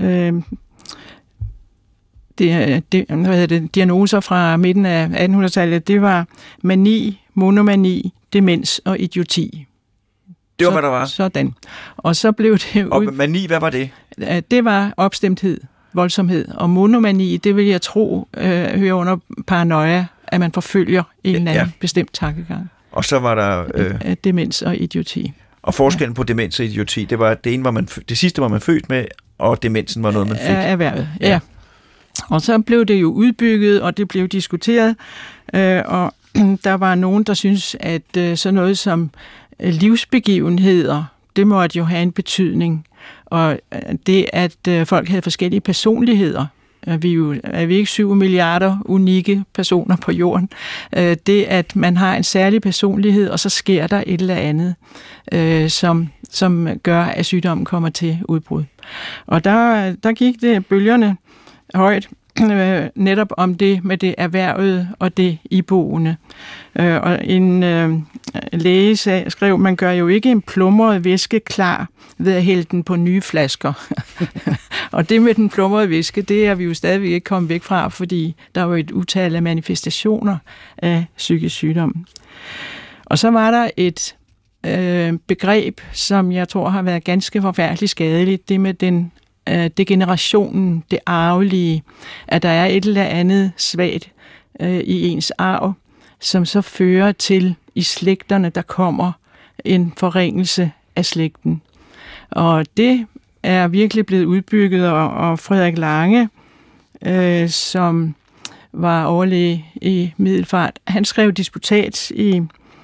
diagnoser fra midten af 1800-tallet. Det var mani, monomani, demens og idioti. Det var, hvad der var? Sådan. Og så blev det... Og mani, hvad var det? Det var opstemthed, voldsomhed. Og monomani, det vil jeg tro, hører under paranoia, at man forfølger en eller anden bestemt tankegang. Og så var der... demens og idioti. Og forskellen på demens og idioti, det var det ene, det sidste var man født med, og demensen var noget, man fik. Erhvervet, ja. Og så blev det jo udbygget, og det blev diskuteret, og der var nogen, der synes, at sådan noget som livsbegivenheder, det måtte jo have en betydning. Og det, at folk havde forskellige personligheder, er vi ikke 7 milliarder unikke personer på jorden. Det, at man har en særlig personlighed, og så sker der et eller andet, som gør, at sygdommen kommer til udbrud. Og der gik det bølgerne højt, netop om det med det erhvervede og det iboende. Og en læge skrev, man gør jo ikke en plumret væske klar ved at hælde den på nye flasker. Og det med den plumrede væske, det er vi jo stadigvæk ikke kommet væk fra, fordi der er jo et utal af manifestationer af psykisk sygdom. Og så var der et begreb, som jeg tror har været ganske forfærdeligt skadeligt, det med den degenerationen, det arvelige, at der er et eller andet svagt i ens arv, som så fører til i slægterne, der kommer en forringelse af slægten. Og det er virkelig blevet udbygget, og Frederik Lange, som var overlæge i Middelfart, han skrev disputat i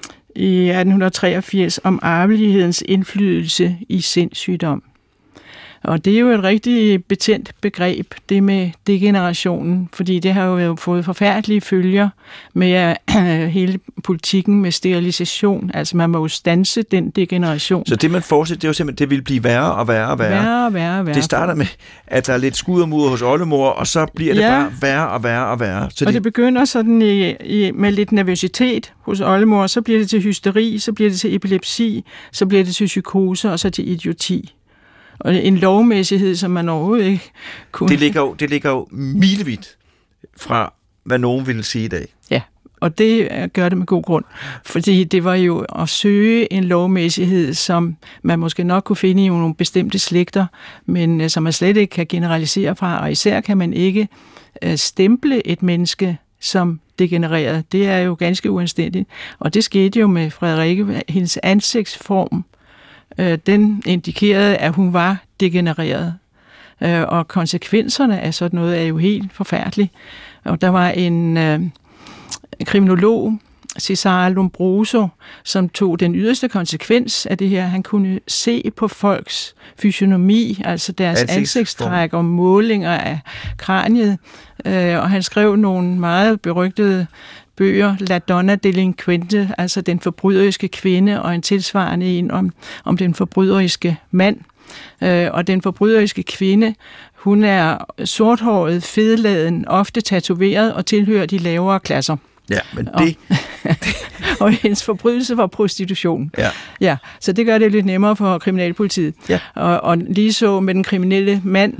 1883 om arvelighedens indflydelse i sindssygdom. Og det er jo et rigtig betændt begreb, det med degenerationen, fordi det har jo fået forfærdelige følger med hele politikken med sterilisation. Altså man må jo standse den degeneration. Så det man forestiller, det er jo simpelthen, det vil blive værre og værre og værre. Værre. Det starter med, at der er lidt skud hos oldemor, og så bliver det bare værre og værre og værre. Så det begynder sådan med lidt nervøsitet hos oldemor, så bliver det til hysteri, så bliver det til epilepsi, så bliver det til psykose, og så til idioti. Og en lovmæssighed, som man overhovedet ikke kunne... Det ligger jo milevidt fra, hvad nogen ville sige i dag. Ja, og det gør det med god grund. Fordi det var jo at søge en lovmæssighed, som man måske nok kunne finde i nogle bestemte slægter, men som man slet ikke kan generalisere fra, og især kan man ikke stemple et menneske som degenereret. Det er jo ganske uanstændigt. Og det skete jo med Frederikke. Hendes ansigtsform, den indikerede, at hun var degenereret. Og konsekvenserne af sådan noget er jo helt forfærdelige. Og der var en kriminolog, Cesare Lombroso, som tog den yderste konsekvens af det her. Han kunne se på folks fysionomi, altså deres ansigtstræk og målinger af kraniet. Og han skrev nogle meget berygtede bøger, La Donna Delinquente, altså den forbryderiske kvinde, og en tilsvarende en om den forbryderiske mand. Og den forbryderiske kvinde, hun er sorthåret, fedladen, ofte tatoveret og tilhører de lavere klasser. Ja, men det... og hendes forbrydelse var prostitution. Ja, så det gør det lidt nemmere for kriminalpolitiet. Ja. Og lige så med den kriminelle mand,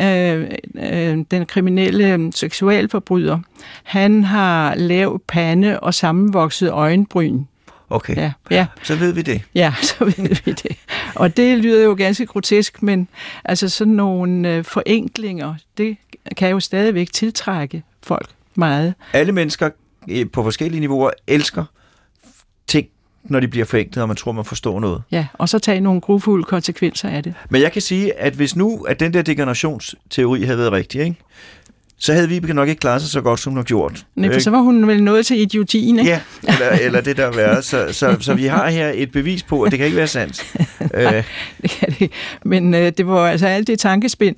den kriminelle seksualforbryder, han har lav pande og sammenvokset øjenbryn. Okay, ja. Så ved vi det. Ja, så ved vi det. Og det lyder jo ganske grotesk, men altså sådan nogle forenklinger, det kan jo stadigvæk tiltrække folk meget. Alle mennesker på forskellige niveauer elsker ting, når de bliver forenklet, og man tror, man forstår noget. Ja, og så tage nogle grufulde konsekvenser af det. Men jeg kan sige, at hvis nu, at den der degenerationsteori havde været rigtig, ikke? Så havde Vibeke nok ikke klaret sig så godt, som hun har gjort. Nej, for så var hun vel nået til idiotien, ikke? Ja, eller det der været. Så vi har her et bevis på, at det kan ikke være sandt. Nej, det kan det. Men det var altså alt det tankespind,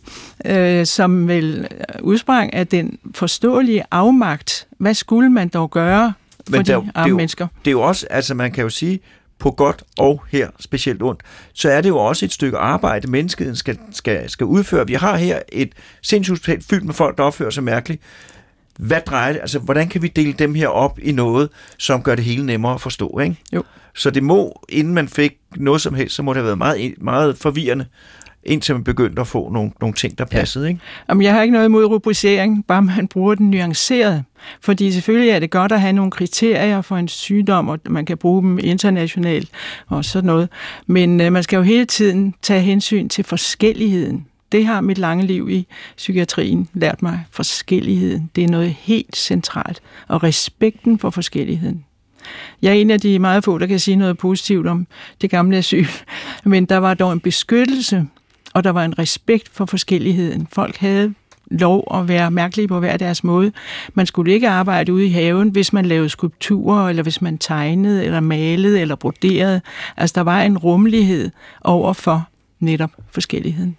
som vel udsprang af den forståelige afmagt. Hvad skulle man dog gøre for de arme mennesker? Det er jo også, altså man kan jo sige, på godt og her specielt ondt, så er det jo også et stykke arbejde, menneskeheden skal udføre. Vi har her et sindssygt fyldt med folk, der opfører sig mærkeligt. Hvad drejer det? Altså, hvordan kan vi dele dem her op i noget, som gør det hele nemmere at forstå, ikke? Jo. Så det må, inden man fik noget som helst, så må det have været meget, meget forvirrende, indtil man begyndte at få nogle ting, der passede, ikke? Jamen, jeg har ikke noget imod rubricering, bare man bruger den nuanceret. Fordi selvfølgelig er det godt at have nogle kriterier for en sygdom, og man kan bruge dem internationalt og sådan noget. Men man skal jo hele tiden tage hensyn til forskelligheden. Det har mit lange liv i psykiatrien lært mig. Forskelligheden, det er noget helt centralt. Og respekten for forskelligheden. Jeg er en af de meget få, der kan sige noget positivt om det gamle asyl. Men der var dog en beskyttelse, og der var en respekt for forskelligheden. Folk havde lov at være mærkelige på hver deres måde. Man skulle ikke arbejde ude i haven, hvis man lavede skulpturer, eller hvis man tegnede, eller malede, eller broderede. Altså, der var en rummelighed over for netop forskelligheden.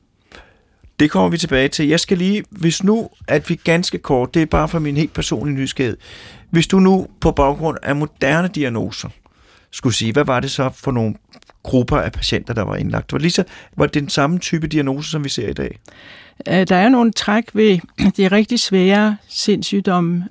Det kommer vi tilbage til. Jeg skal lige, hvis nu, at vi ganske kort, det er bare for min helt personlige nysgerrighed, hvis du nu på baggrund af moderne diagnoser skulle sige, hvad var det så for nogle grupper af patienter, der var indlagt? Var det den samme type diagnose, som vi ser i dag? Der er nogle træk ved de rigtig svære sindssygdomme,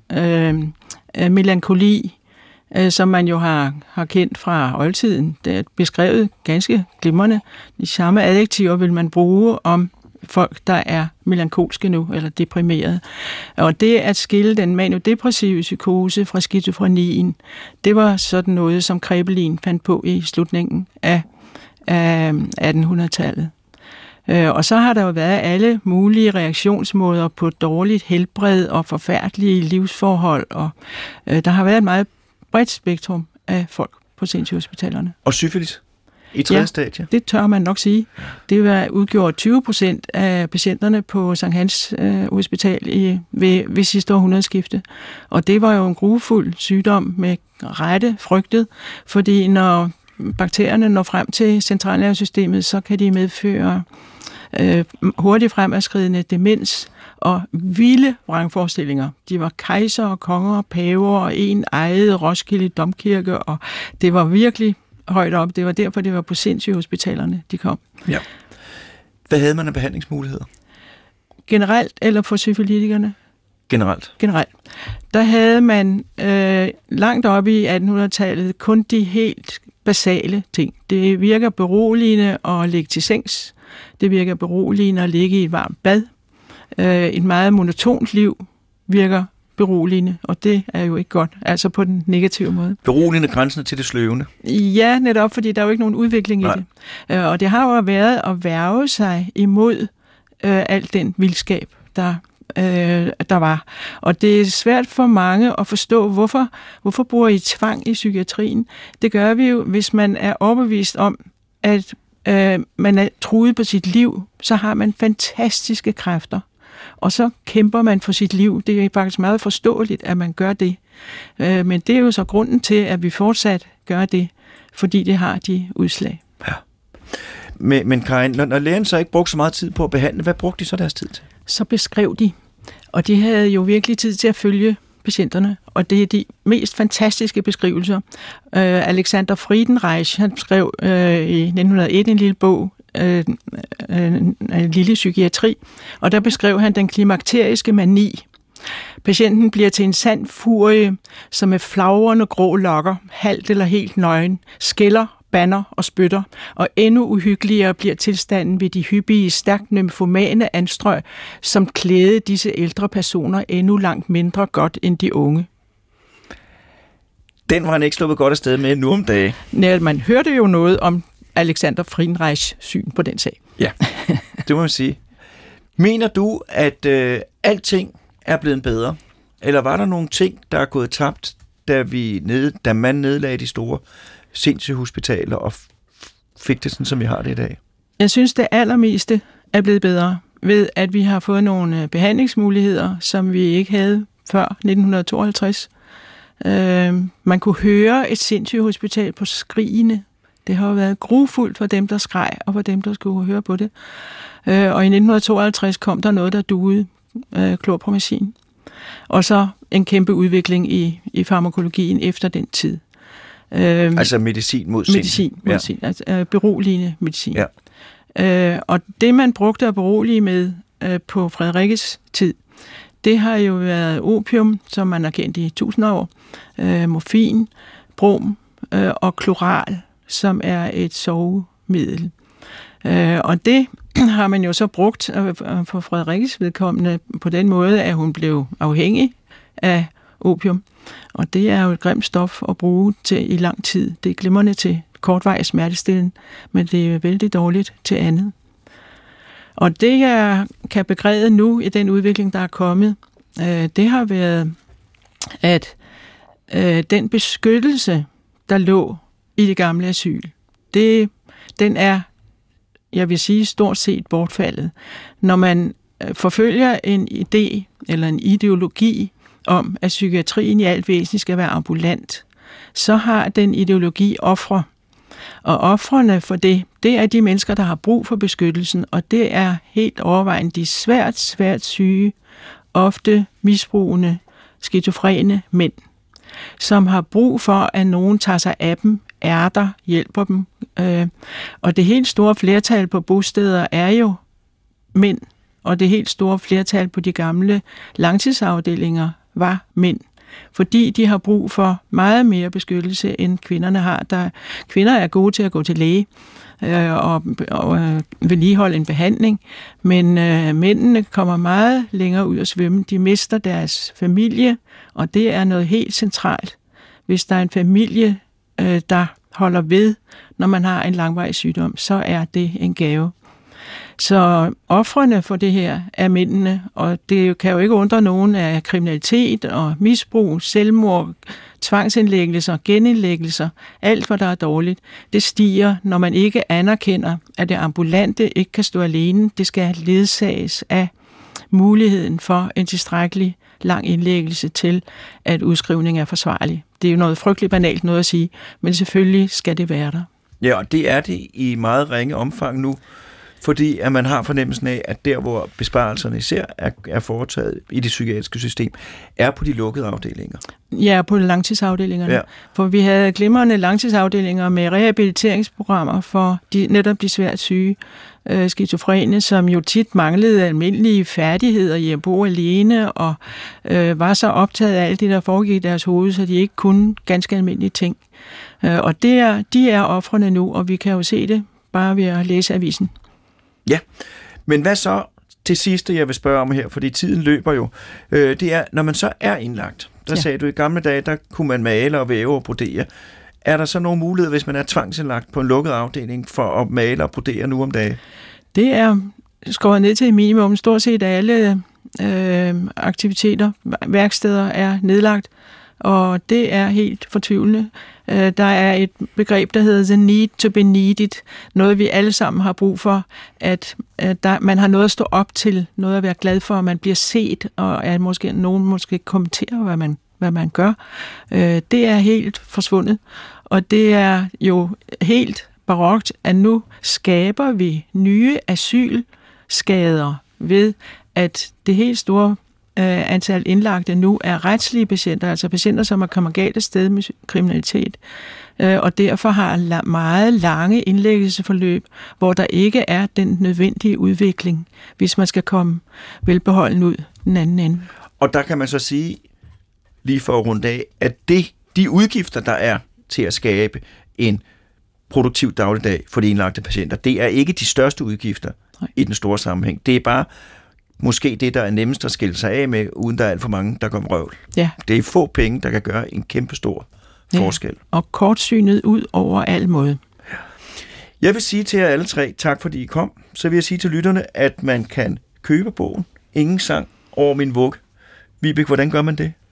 melankoli, som man jo har kendt fra oldtiden. Det er beskrevet ganske glimrende. De samme adjektiver vil man bruge om folk, der er melankolske nu, eller deprimerede. Og det at skille den maniodepressive psykose fra skizofrenien, det var sådan noget, som Kraepelin fandt på i slutningen af 1800-tallet. Og så har der jo været alle mulige reaktionsmåder på dårligt helbred og forfærdelige livsforhold, og der har været et meget bredt spektrum af folk på sindssygehospitalerne. Og syfilis i tredje stadie? Det tør man nok sige. Det var udgjort 20% af patienterne på Sankt Hans Hospital ved sidste århundredeskifte. Og det var jo en grufuld sygdom med rette frygtet, fordi når bakterierne når frem til centralnervesystemet, så kan de medføre hurtigt fremadskridende demens og vilde vrangforestillinger. De var kejser, konger, paver og en ejede Roskilde Domkirke, og det var virkelig højt op. Det var derfor, det var på sindssygehospitalerne, de kom. Ja. Hvad havde man af behandlingsmuligheder? Generelt eller for syfilitikerne? Generelt. Der havde man langt op i 1800-tallet kun de helt basale ting. Det virker beroligende at ligge til sengs. Det virker beroligende at ligge i et varmt bad. Et meget monotont liv virker beroligende, og det er jo ikke godt, altså på den negative måde. Beroligende grænsen til det sløvende? Ja, netop, fordi der er jo ikke nogen udvikling i det. Og det har jo været at værge sig imod al den vildskab, der var. Og det er svært for mange at forstå, hvorfor bruger I tvang i psykiatrien? Det gør vi jo, hvis man er overbevist om, at man er truet på sit liv, så har man fantastiske kræfter. Og så kæmper man for sit liv. Det er faktisk meget forståeligt, at man gør det. Men det er jo så grunden til, at vi fortsat gør det, fordi det har de udslag. Ja. Men Karin, når lægen så ikke brugte så meget tid på at behandle, hvad brugte de så deres tid til? Så beskrev de, og de havde jo virkelig tid til at følge patienterne, og det er de mest fantastiske beskrivelser. Alexander Friedenreich, han skrev i 1901 en lille bog, en lille psykiatri, og der beskrev han den klimakteriske mani. Patienten bliver til en sand furie, som med flagrende grå lokker, halvt eller helt nøgen, skælder, banner og spytter, og endnu uhyggeligere bliver tilstanden ved de hyppige, stærkt nymfomane anstrøg, som klædede disse ældre personer endnu langt mindre godt end de unge. Den var han ikke sluppet godt afsted med nu om dagen. Nej, man hørte jo noget om Alexander Friedenreichs syn på den sag. Ja, det må man sige. Mener du, at alting er blevet bedre? Eller var der nogle ting, der er gået tabt, da man nedlagde de store sindssygehospitaler og fik det sådan, som vi har det i dag? Jeg synes, det allermeste er blevet bedre ved, at vi har fået nogle behandlingsmuligheder, som vi ikke havde før 1952. Man kunne høre et sindssygehospital på skrigene. Det har jo været grufuldt for dem, der skreg, og for dem, der skulle høre på det. Og i 1952 kom der noget, der duede, klorpromazin. Og så en kæmpe udvikling i farmakologien efter den tid. Altså medicin mod sind. Medicin, altså beroligende medicin. Ja. Og det, man brugte at berolige med på Frederikkes tid, det har jo været opium, som man har kendt i 1000 år, morfin, brom og kloral, som er et sovemiddel. Og det har man jo så brugt for Frederikkes vedkommende på den måde, at hun blev afhængig af opium. Og det er jo et grimt stof at bruge til i lang tid. Det er glimrende til kortvarig smertestilling, men det er vældig dårligt til andet. Og det, jeg kan begræde nu i den udvikling, der er kommet, det har været, at den beskyttelse, der lå i det gamle asyl, den er, jeg vil sige, stort set bortfaldet. Når man forfølger en idé eller en ideologi om, at psykiatrien i alt væsentligt skal være ambulant, så har den ideologi ofre. Og ofrene for det er de mennesker, der har brug for beskyttelsen, og det er helt overvejende de svært syge, ofte misbrugende, skizofrene mænd, som har brug for, at nogen tager sig af dem, hjælper dem. Og det helt store flertal på bosteder er jo mænd, og det helt store flertal på de gamle langtidsafdelinger var mænd, fordi de har brug for meget mere beskyttelse, end kvinderne har. Kvinder er gode til at gå til læge og vedligeholde en behandling, men mændene kommer meget længere ud at svømme. De mister deres familie, og det er noget helt centralt. Hvis der er en familie, der holder ved, når man har en langvarig sygdom, så er det en gave. Så ofrene for det her er mændene, og det kan jo ikke undre nogen af kriminalitet og misbrug, selvmord, tvangsindlæggelser, genindlæggelser, alt hvad der er dårligt, det stiger, når man ikke anerkender, at det ambulante ikke kan stå alene. Det skal ledsages af muligheden for en tilstrækkelig lang indlæggelse til, at udskrivning er forsvarlig. Det er jo noget frygteligt banalt noget at sige, men selvfølgelig skal det være der. Ja, og det er det i meget ringe omfang nu, fordi at man har fornemmelsen af, at der, hvor besparelserne især er foretaget i det psykiatriske system, er på de lukkede afdelinger. Ja, på langtidsafdelingerne. Ja. For vi havde glimrende langtidsafdelinger med rehabiliteringsprogrammer for netop de svært syge skizofrene, som jo tit manglede almindelige færdigheder i at bo alene, og var så optaget af alt det, der foregik i deres hoved, så de ikke kunne ganske almindelige ting. Og de er ofrene nu, og vi kan jo se det bare ved at læse avisen. Ja, men hvad så til sidste, jeg vil spørge om her, fordi tiden løber jo, det er, når man så er indlagt. Der sagde du, i gamle dage, der kunne man male og væve og brodere. Er der så nogle muligheder, hvis man er tvangsindlagt på en lukket afdeling, for at male og brodere nu om dagen? Det er skåret ned til et minimum. Stort set alle aktiviteter, værksteder er nedlagt, og det er helt fortvivlende. Der er et begreb, der hedder the need to be needed. Noget, vi alle sammen har brug for, at man har noget at stå op til, noget at være glad for, at man bliver set, og at nogen måske kommenterer, hvad man gør. Det er helt forsvundet, og det er jo helt barokt, at nu skaber vi nye asylskader ved, at det helt store antal indlagte nu er retslige patienter, altså patienter, som er kommet galt af sted med kriminalitet, og derfor har meget lange indlæggelsesforløb, hvor der ikke er den nødvendige udvikling, hvis man skal komme velbeholden ud den anden ende. Og der kan man så sige, lige for at runde af, at de udgifter, der er til at skabe en produktiv dagligdag for de indlagte patienter, det er ikke de største udgifter i den store sammenhæng. Det er bare måske det, der er nemmest at skille sig af med, uden der er alt for mange, der går røvl. Ja. Det er få penge, der kan gøre en kæmpe stor forskel. Og kortsynet ud over al måde. Jeg vil sige til jer alle tre, tak fordi I kom. Så vil jeg sige til lytterne, at man kan købe bogen Ingen sang over min vugge. Vibeke, hvordan gør man det?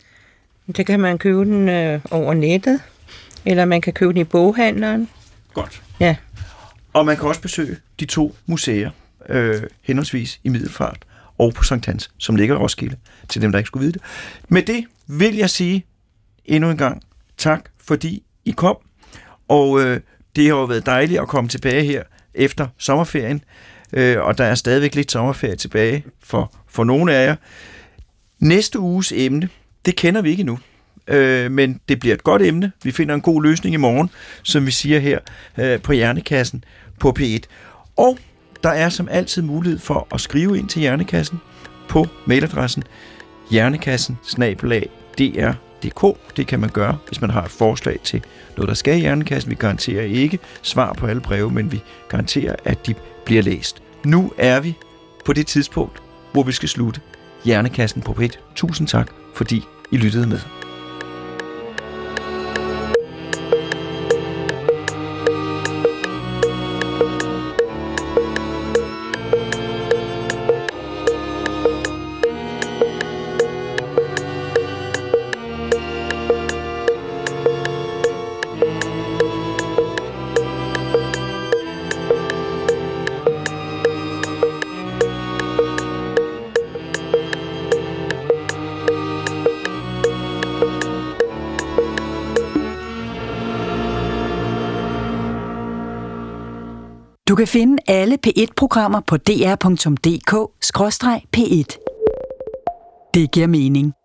Det kan man købe den over nettet, eller man kan købe den i boghandleren. Godt. Ja. Og man kan også besøge de 2 museer, henholdsvis i Middelfart og på Sankt Hans, som ligger i Roskilde, til dem, der ikke skulle vide det. Med det vil jeg sige endnu en gang tak, fordi I kom, og det har jo været dejligt at komme tilbage her efter sommerferien, og der er stadigvæk lidt sommerferie tilbage for nogle af jer. Næste uges emne, det kender vi ikke endnu, men det bliver et godt emne. Vi finder en god løsning i morgen, som vi siger her på Hjernekassen på P1. Og der er som altid mulighed for at skrive ind til Hjernekassen på mailadressen hjernekassen@dr.dk. Det kan man gøre, hvis man har et forslag til noget, der skal i Hjernekassen. Vi garanterer ikke svar på alle breve, men vi garanterer, at de bliver læst. Nu er vi på det tidspunkt, hvor vi skal slutte Hjernekassen på P1. Tusind tak, fordi I lyttede med. Du kan finde alle P1-programmer på dr.dk/P1. Det giver mening.